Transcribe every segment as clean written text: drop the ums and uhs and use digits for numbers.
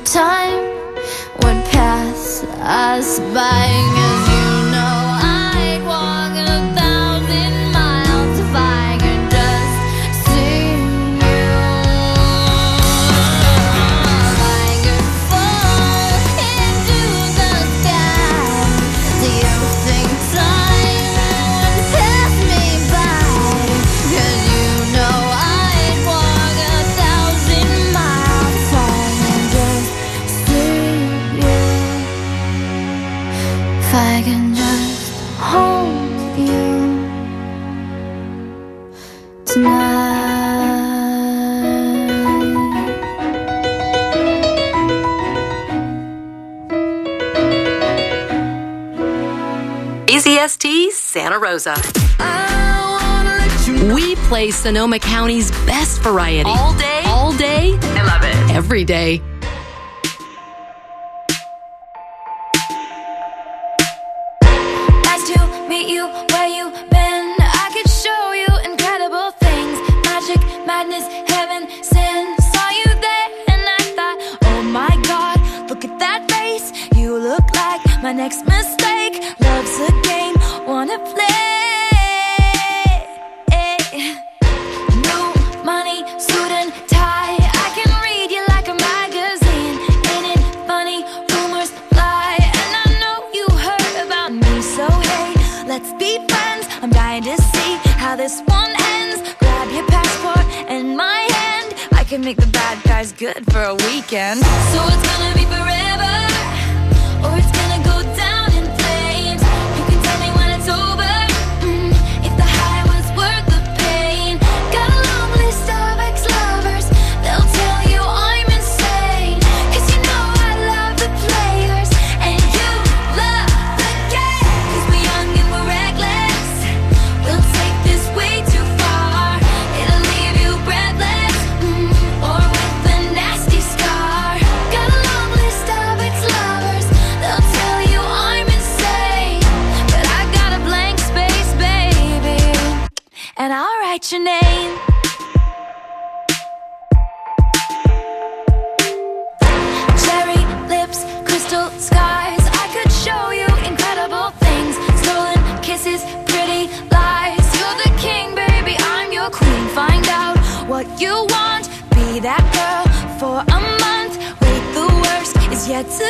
time would pass us by, 'cause you know I'd walk 1,000 miles if I could just see you. I could fall into the sky. Do you think time would pass me by? 'Cause you know I'd walk 1,000 miles if I could just see you. If I can just hold you tonight. AZST Santa Rosa. We play Sonoma County's best variety. All day. I love it. Every day. Nice to meet you, where you been? I could show you incredible things. Magic, madness, heaven, sin. Saw you there and I thought, oh my God, look at that face. You look like my next mistake. Love's a game, wanna play. New money, suit and tie. I can read you like a magazine. Ain't it funny? Rumors fly, and I know you heard about me. So hey, let's be friends. I'm dying to see how this one ends. Grab your passport and my hand. I can make the bad guys good for a weekend. So it's gonna be forever, or it's gonna go down in flames. You can tell me when it's over, if the high was worth the pain. Got a long list of ex-lovers, they'll tell you I'm insane. 'Cause you know I love the players, and you love the game. 'Cause we're young and we're reckless, we'll take this way too far. It'll leave you breathless, or with a nasty scar. Got a long list of ex-lovers, they'll tell you I'm insane. But I got a blank space, baby, and I'll write your name. Cherry lips, crystal skies. I could show you incredible things. Stolen kisses, pretty lies. You're the king, baby, I'm your queen. Find out what you want, be that girl for a month. Wait, the worst is yet to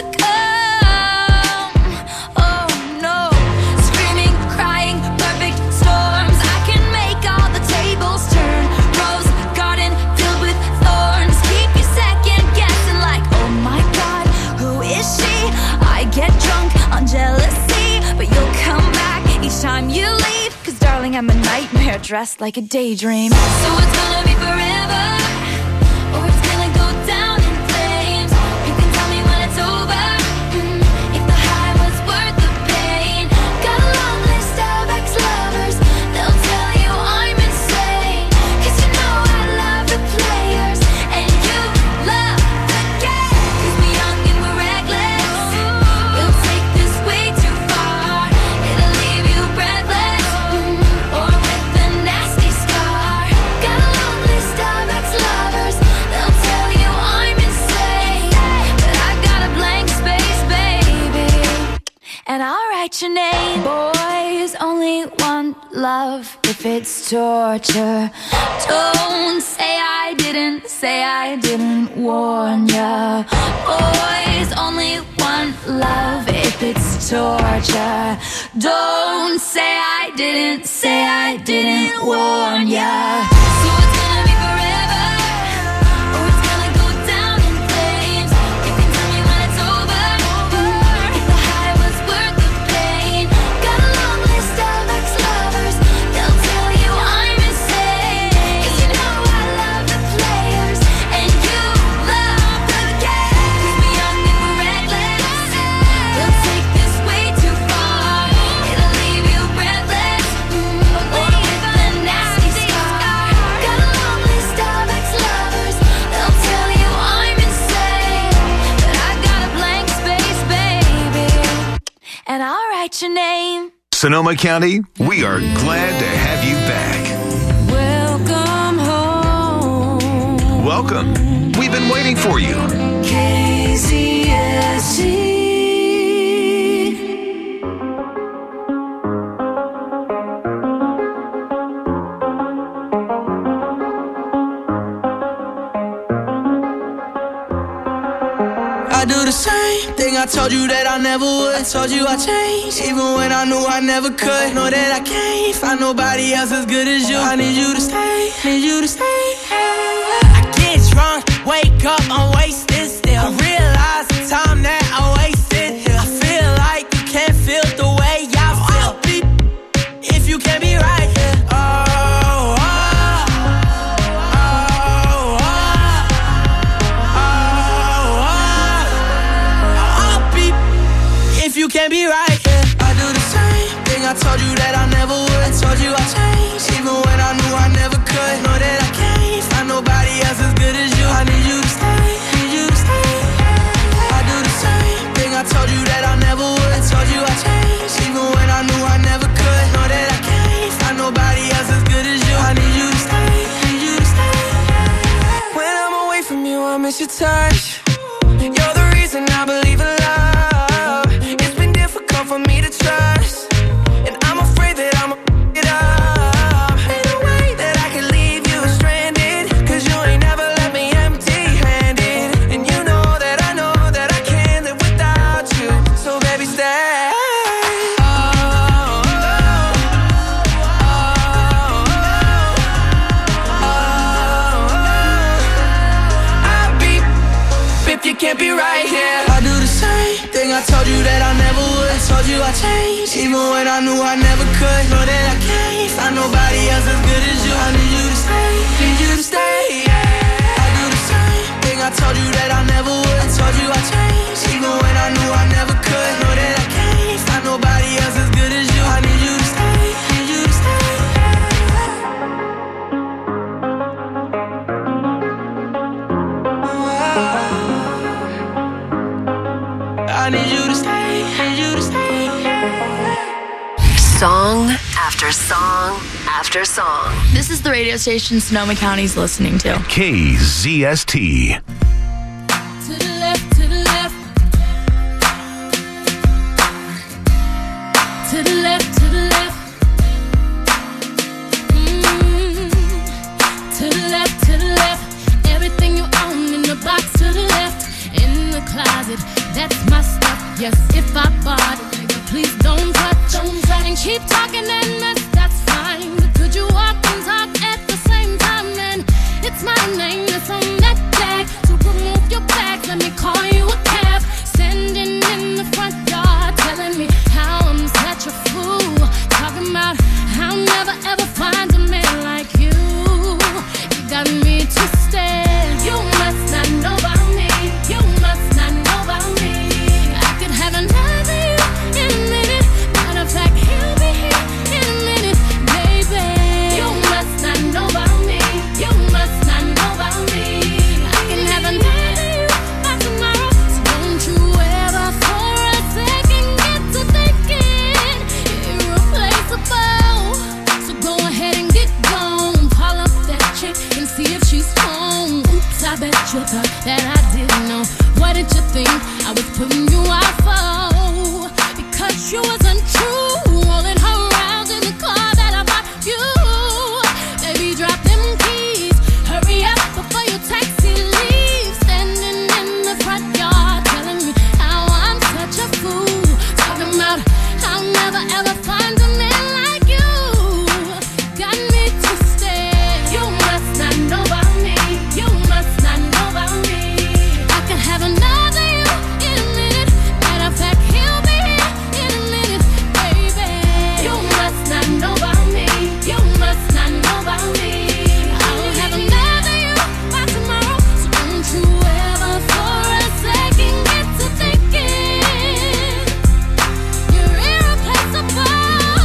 come. Oh no, screaming, crying, perfect storms. I can make all the tables turn. Rose garden filled with thorns. Keep you second guessing like, oh my God, who is she? I get drunk on jealousy, but you'll come back each time you leave. 'Cause darling, I'm a nightmare dressed like a daydream. So it's gonna be forever, or it's gonna go down in flames. You can tell me when it's over, if the high was worth the pain. Got a long list of ex-lovers, they'll tell you I'm insane. 'Cause you know I love the players, and you love the game. 'Cause we're young and we're reckless, we'll take this way too far. It'll leave you breathless, or with a nasty scar. Got a long list of ex-lovers, they'll tell you I'm insane. But I got a blank space, baby, and I'll write your name. Boys only want love if it's torture. Don't say I didn't warn ya. Boys only want love if it's torture. Don't say I didn't warn ya. So it's gonna be forever, or it's gonna go down in flames. You can tell me when it's over, if the high was worth the pain. Got a long list of ex-lovers, they'll tell you I'm insane. 'Cause you know I love the players, and you love the game. 'Cause we're young and we're reckless, we'll take this way too far. It'll leave you breathless, or with a nasty scar. Got a long list of ex-lovers, they'll tell you I'm insane. But I got a blank space, baby, and I'll write your name. Sonoma County, we are glad to have you back. Welcome home. Welcome. We've been waiting for you. KZ I do the same thing I told you that I never would. I told you I changed, even when I knew I never could. Know that I can't find nobody else as good as you. I need you to stay, need you to stay. I get drunk, wake up, I'm wasted still. I realize the time that I wasted here. I feel like you can't feel the way I feel. If you can't be right here. You can't be right, yeah. I do the same thing I told you that I never would. I told you I changed, even when I knew I never could. Know that I can't find nobody else as good as you. I need you to stay, need you to stay. I do the same thing I told you that I never would. I told you I changed, even when I knew I never could. Know that I can't find nobody else as good as you. I need you to stay, need you to stay. When I'm away from you, I miss your touch. You're the reason I believe in love. For me to trust, and I'm afraid that I'ma f*** it up. Ain't no way that I can leave you stranded, cause you ain't never left me empty-handed. And you know that I can't live without you. So baby, stay. I'll be if you can't be right here. I do the same thing I told you that I never would. I told you I changed, even when I knew I never could. Know that I can't find nobody else as good as you. I need you to stay, need you to stay, yeah. I do the same thing I told you that I never would. I told you I changed, even when I knew I never could. Know that I can't find nobody else as good as you. I need you to stay, need you to stay. I need you to stay, need you to stay. Song after song after song. This is the radio station Sonoma County's listening to. KZST. To the left, to the left. To the left, to the left. To the left, to the left. Everything you own in the box to the left. In the closet, that's my stuff. Yes, if I bought it, nigga, please don't touch, don't touch. And keep talking and that's fine. But could you walk and talk at the same time? And it's my name that's on that tag. So remove your bag, let me call you a cab. Standing in the front yard, telling me how I'm such a fool. Talking about I'll never ever find a man like you. You got me twisted. You must not know about me. You must not know about me. I could have another you in a minute. Matter of fact, he'll be here in a minute, baby. You must not know about me. You must not know about me. I can have another you by tomorrow. So don't you ever for a second get to thinking you're irreplaceable. So go ahead and get gone. Call up that chick and see if she's home. Oops, I bet you thought that I didn't know. What did you think I was putting you out for? Because you was untrue, rolling her around in the car that I bought you. Baby, drop them keys, hurry up before your taxi leaves. Standing in the front yard, telling me how I'm such a fool. Talking about I'll never ever find a man like you. Got me twisted. You must not know about me. You must not know about me. I could have another you in a minute. Matter of fact, he'll be here in a minute, baby. You must not know about me. You must not know about me. I'll have another you by tomorrow. So don't you ever for a second get to thinking you're irreplaceable.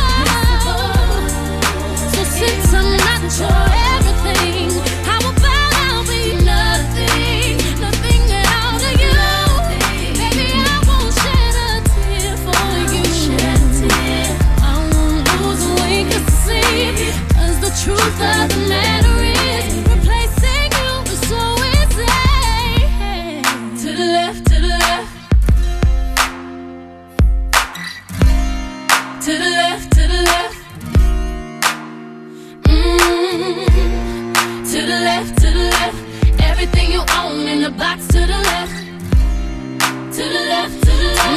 So since I'm not your everything, how about I'll be nothing, nothing out of you. Baby, I won't shed a tear for you. Shed a tear. I won't lose a wink of sleep. 'Cause the truth of the matter is, replacing you is so easy. To the left, to the left. To the left, to the left. To the left, to the left. Everything you own in the box to the left.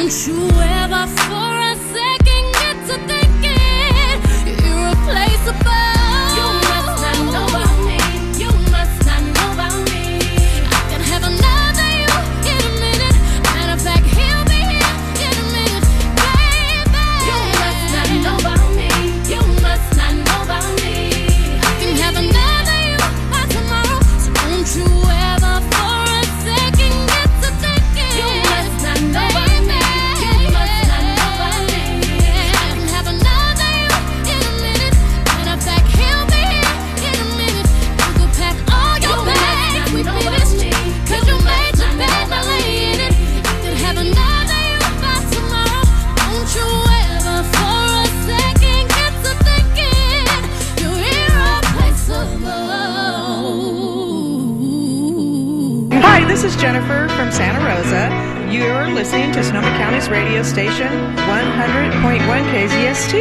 Don't you ever for a second get to thinking you're irreplaceable. You must not know about me. You must not know about me. I can have another you in a minute. Matter of fact, he'll be here in a minute, baby. You must not know about me. You must not know about me. I can have another you by tomorrow. So don't you ever for a second get to thinking you must not know about me. You must not know about me. I can have another you in a minute. Matter of fact, he'll be here in a minute. You could pack all your bags, we finished. Cause you made your bed, now lay in it. I could have another you by tomorrow. Don't you ever for a second get to thinking you're irreplaceable. Hi, this is Jennifer from Santa Rosa. You're listening to Sonoma County's radio station, 100.1 KZST.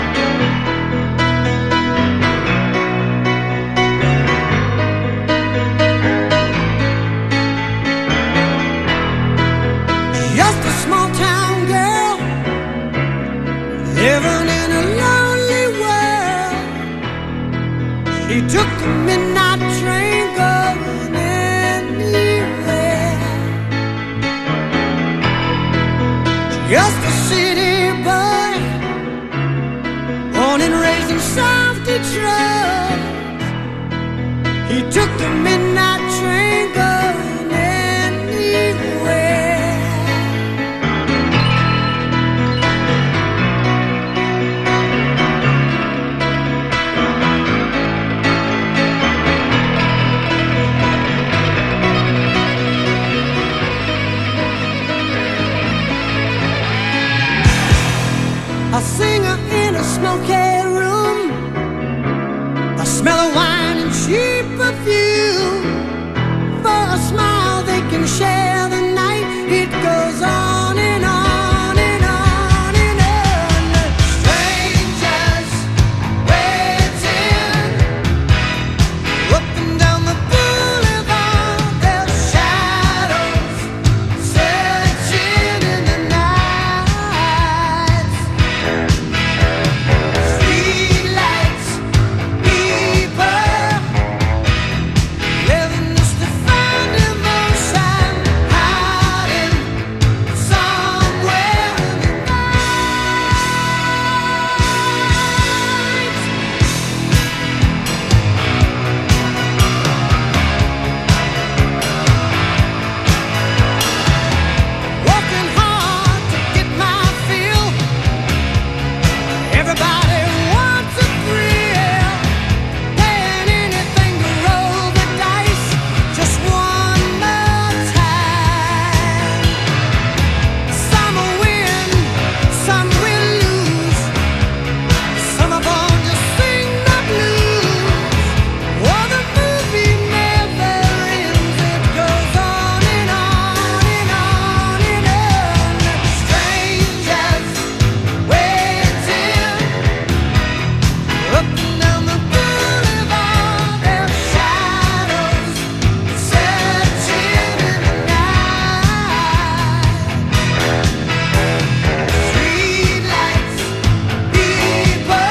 Just a small town girl living in a lonely world. She took the midnight train going anywhere. Just a city boy, born and raised in South Detroit. He took the midnight train going anywhere. A singer in a smoky room, a smell of wine and cheap perfume. For a smile they can share the night. It goes on and on and on and on. Strangers waiting up and down the boulevard. Their shadows searching in the night. Streetlights, people living just to find emotion, hiding somewhere in the night. Working hard to get my fill. Everybody wants a thrill, paying anything to roll the dice just one more time. Some will win, some will lose. Some are born to sing the blues. Oh, the movie never ends. It goes on and on and on and on. Strangers waiting up and down the boulevard. Their shadows searching in the night. Streetlights, people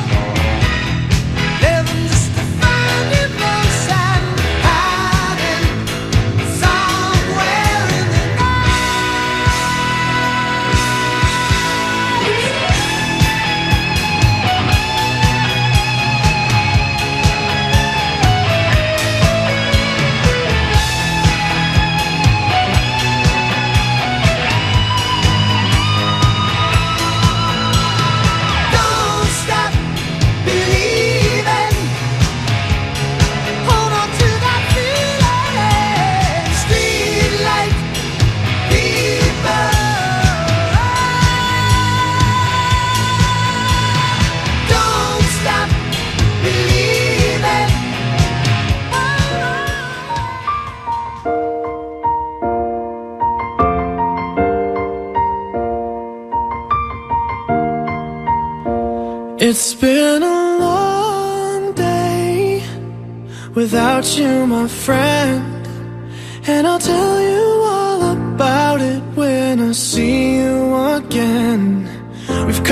living just to find emotion, hiding somewhere in the Don't stop believing. Hold on to that feeling. Streetlight people. Don't stop believing. It's been a long day without you, my friend, and I'll tell you all about it when I see you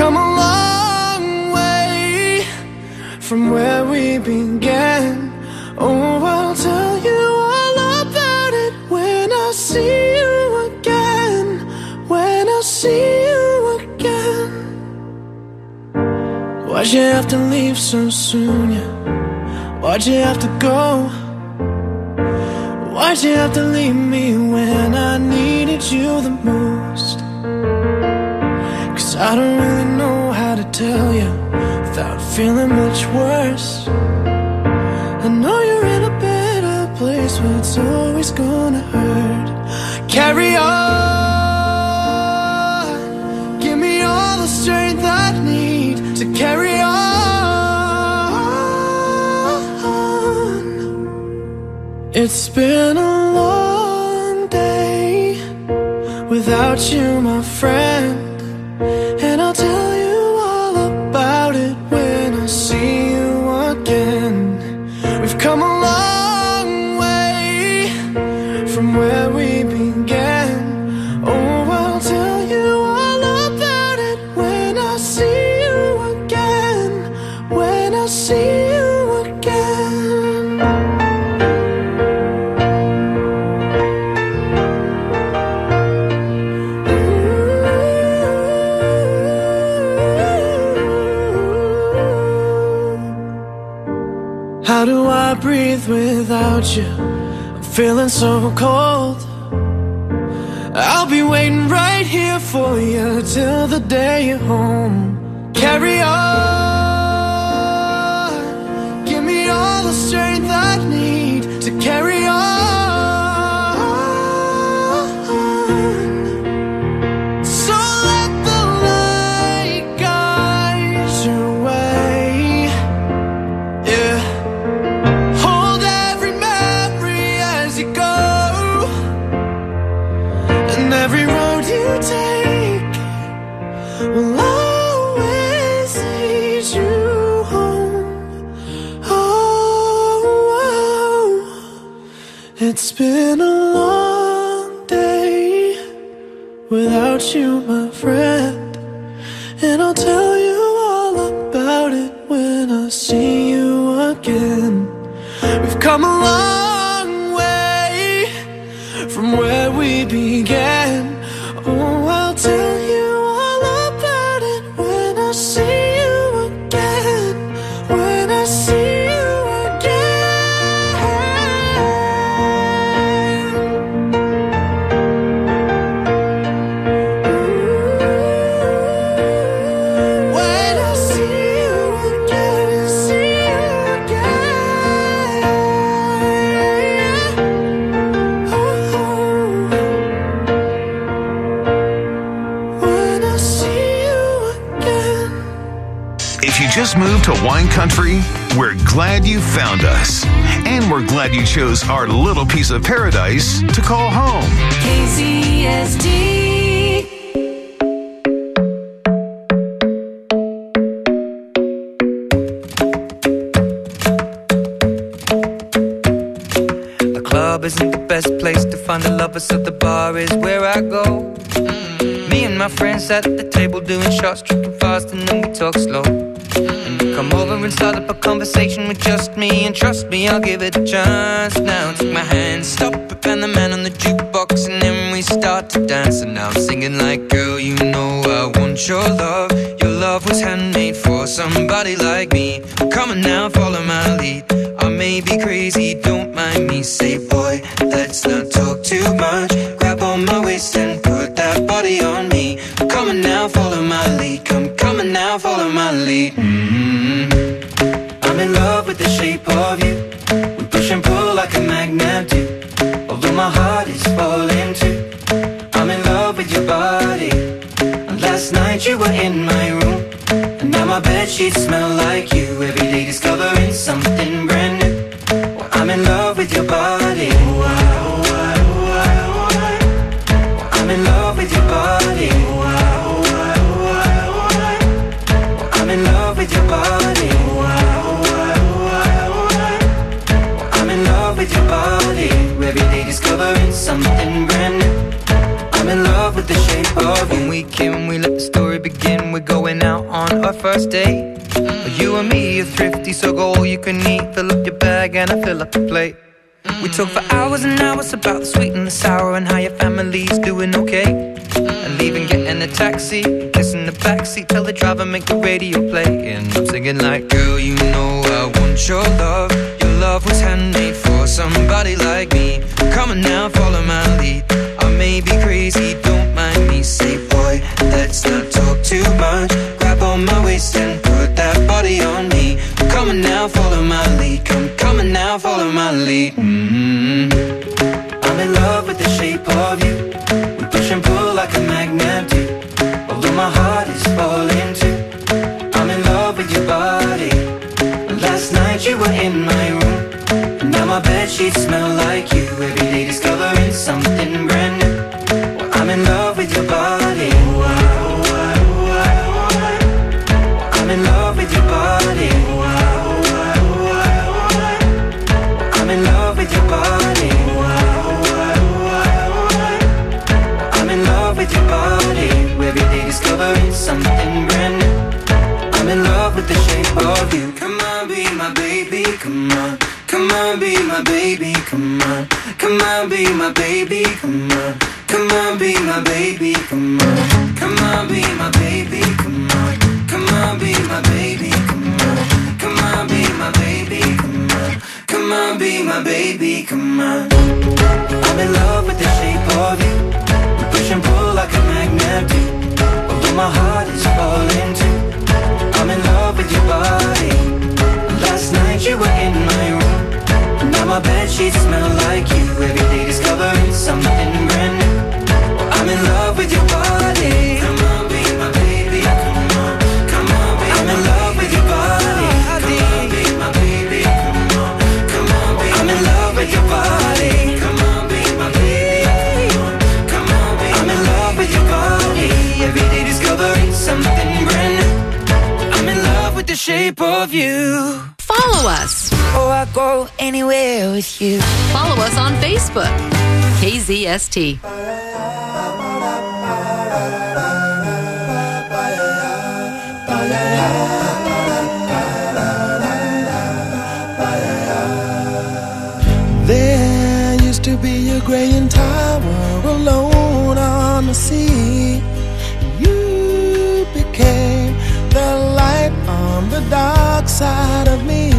come a long way from where we began. Oh, I'll tell you all about it when I see you again. When I see you again. Why'd you have to leave so soon, yeah? Why'd you have to go? Why'd you have to leave me when I needed you the most? 'Cause I don't really know how to tell you without feeling much worse. I know you're in a better place, but it's always gonna hurt. Carry on, give me all the strength I need to carry on. It's been a long day without you, my friend, and I'll tell you all about it when I see you again. We've come a long way from where we began. Oh, I'll tell you all about it when I see you again. When I see you again. How do I breathe without you? I'm feeling so cold. I'll be waiting right here for you till the day you're home. Carry on, give me all the strength I need to carry on. So let the light guide your way. Yeah. Hold every memory as you go, and every road you take will always lead you home. Oh, it's been a long day without you, my friend, and I'll tell you all about it when I see you again. We've come a long way from where we began. Oh, I'll tell you all about it when I see you again. When I see you again. When I see you again, see you again. When I see you again. If you just moved to wine country, we're glad you found us. And we're glad you chose our little piece of paradise to call home. KZSD. The club isn't the best place to find the lovers, so the bar is where I go. Me and my friends at the table doing shots, tripping fast, and then we talk slow. And you come over and start up a conversation with just me, and trust me, I'll give it a chance. Now take my hand, stop it, and the man on the jukebox, and then we start to dance. And now I'm singing like, girl, you know I want your love. Your love was handmade for somebody like me. Come on now, follow my lead. I may be crazy, don't mind me. Say, boy, let's not talk too much. Grab on my waist and put that body on me. Come on now, follow my lead. Come on now, follow my lead. I'm in love with the shape of you. We push and pull like a magnet do. Although my heart is falling too. I'm in love with your body. And last night you were in my room, and now my bedsheets smell like you. Every day discovering something brand new. Well, I'm in love with your body. I'm in love with your body. I'm in love with your body. I'm in love with your body. Every day discovering something brand new. I'm in love love with the shape of you. When we came, we let the story begin. We're going out on our first date. You and me are thrifty, so go all you can eat. Fill up your bag and I fill up the plate. We talk for hours and hours about the sweet and the sour and how your family's doing okay. And leaving, getting a taxi, kissing the backseat, tell the driver make the radio play. And I'm singing like, girl, you know I want your love. Your love was handmade for somebody like me. Come on now, follow my lead. I may be crazy, don't mind me. Say, boy, let's not talk too much. Grab on my waist and put that body on me. Come on now, follow my lead. Come on now, follow my lead. I'm in love with the shape of you. We push and pull like a magnet do. Although my heart is falling too. I'm in love with your body. Last night you were in my room, and now my bedsheets smell like you. Every day discovering something brand new. Well, I'm in love with your body. I'm in love with your body. I'm in love with your body. I'm in love with your body. Every day discovering something brand new. I'm in love with the shape of you. Come on, be my baby, come on. Come on, be my baby, come on. Come on, be my baby, come on. Come on, be my baby, come on. Come on, be my baby, come on. Come on, be my baby, come on. Come on, be my baby, come on. Come on, be my baby, come on. I'm in love with the shape of you. We push and pull like a magnet do. Although my heart is falling too. I'm in love with your body. Last night you were in my room, now my bedsheets smell like you. Every day discovering something brand new. I'm in love with your body. Come on, be my baby. Come on, come on, be I'm in love with your body. Come on, be my baby. Come on, come on, be I'm in love with your body. Come on, be my baby. Come on, be I'm in love with your body. Every day discovering something brand new. I'm in love with the shape of you. Follow us. Oh, I go anywhere with you. Follow us on Facebook. KZST. There used to be a graying tower alone on the sea. You became the light on the dark side of me.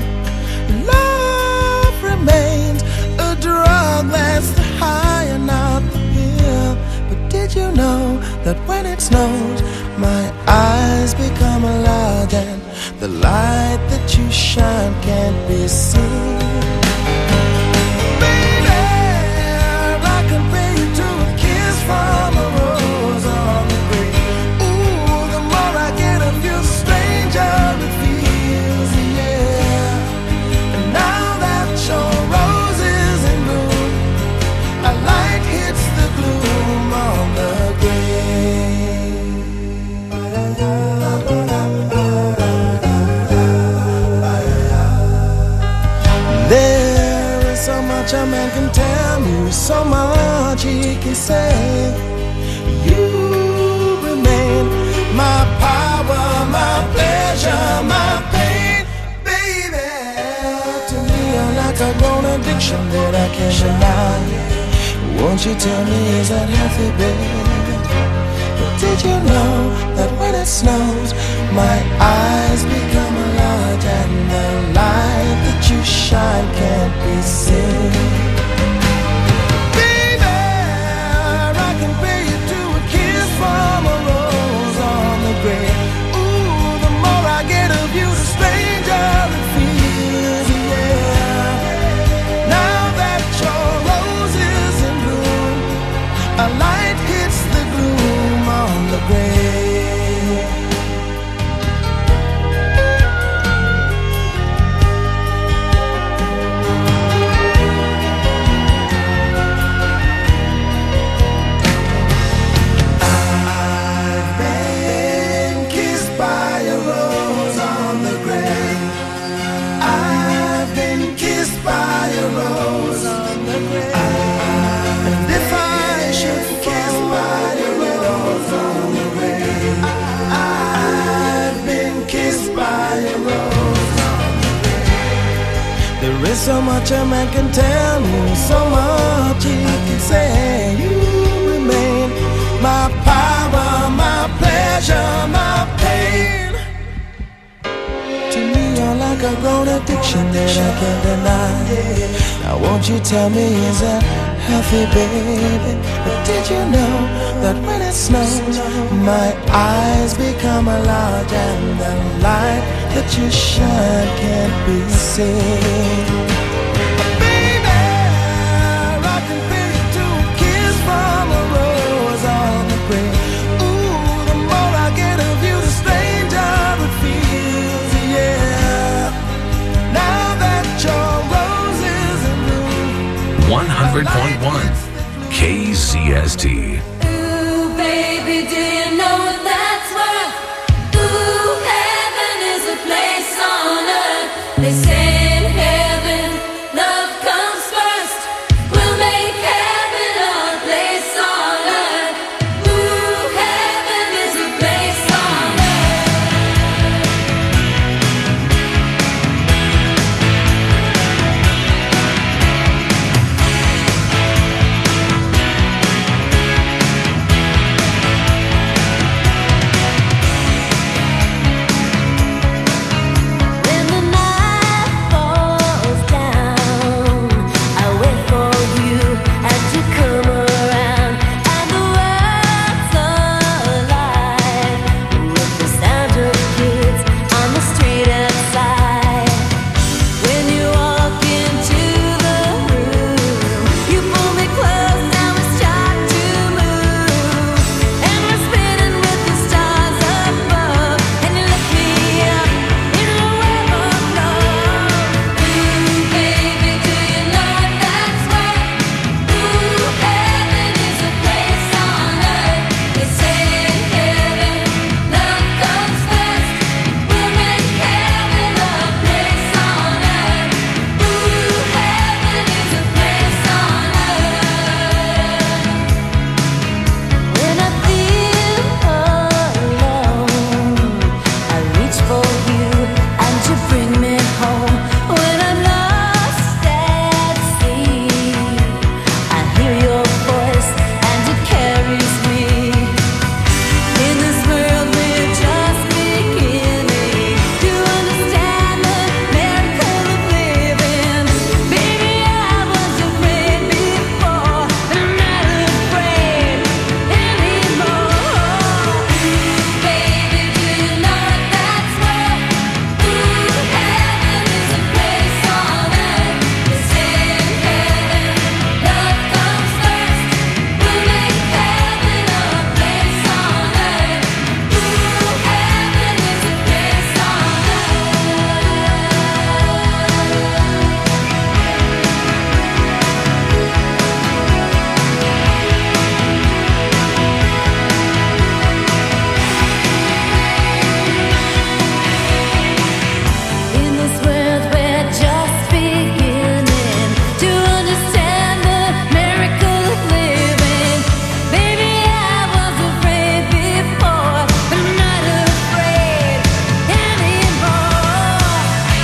Love remains a drug that's the high and not the pill. But did you know that when it snows, my eyes become large and the light that you shine can't be seen? Baby, I compare you to a kiss from a rose on the grave. Ooh, the more I get of you, stranger it feels, yeah. And now that your rose is in bloom, a light hits the gloom on the grave. There is so much a man can tell you, so much he can say. You remain my power, my pleasure, my pain, baby. To me, you're like a grown addiction that I can't deny. Won't you tell me, is that healthy, baby? But did you know that when it snows, my eyes become large and the light that you shine can't be seen? Baby, I compare you to a kiss from a rose on the grave. Ooh, the more I get of you, the stranger it feels, yeah. Now that your rose is in bloom, a light hits the gloom on the grave. There is so much a man can tell me, so much he can say. You remain my power, my pleasure, my pain. To me you're like a grown addiction that I can't deny. Now won't you tell me, is that healthy, baby? But did you know that when it snows, my eyes become large and the light that you shine can't be seen? Baby, I can feel you too, a kiss from a rose on the grave. Ooh, the more I get of you, the stranger it feels, yeah. Now that your rose is in bloom. 100.1 KZST. Ooh, baby, do you know what that's worth? Ooh, heaven is a place on earth. They say in heaven, love comes first. We'll make heaven a place on earth. Ooh, heaven is a place on when the night falls down, I wait for you and to come around, and the world's alive with the sound of kids on the street outside. When you walk into the room, you pull me close, now we start to move, and we're spinning with the stars above, and you lift me up in a web of love. Ooh, baby, do you know what that's worth? Ooh, heaven is a place on earth. They say in heaven, love comes first. We'll make heaven a place on earth. Ooh, heaven is a place on earth. When I feel alone, I reach for you and you bring me home. When I'm lost at sea, I hear your voice and it carries me. In this world we're just beginning to understand the miracle of living. Baby, I was afraid before, but I'm not afraid anymore. Baby, do you know what that's worth? Ooh, heaven is a place on earth. They say in heaven, love comes first. We'll make heaven a place on earth. Ooh, heaven is a place on In this world we're just beginning to understand the miracle of living. Baby, I was afraid before, but I'm not afraid anymore.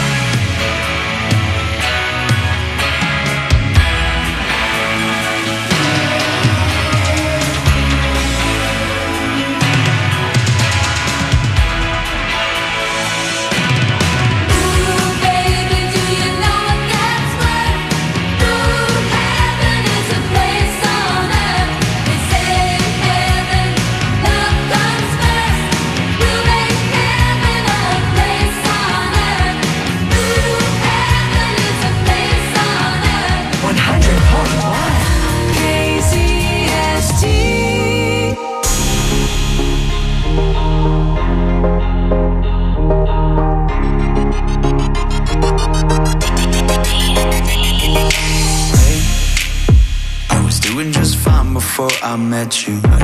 Ooh, baby, do you know what that's worth? Ooh, heaven is a place on earth. They say in heaven, love comes first. We'll make heaven a place on earth. Ooh, heaven is a place on earth. 100.1 KZST. I was doing just fine before I met you. I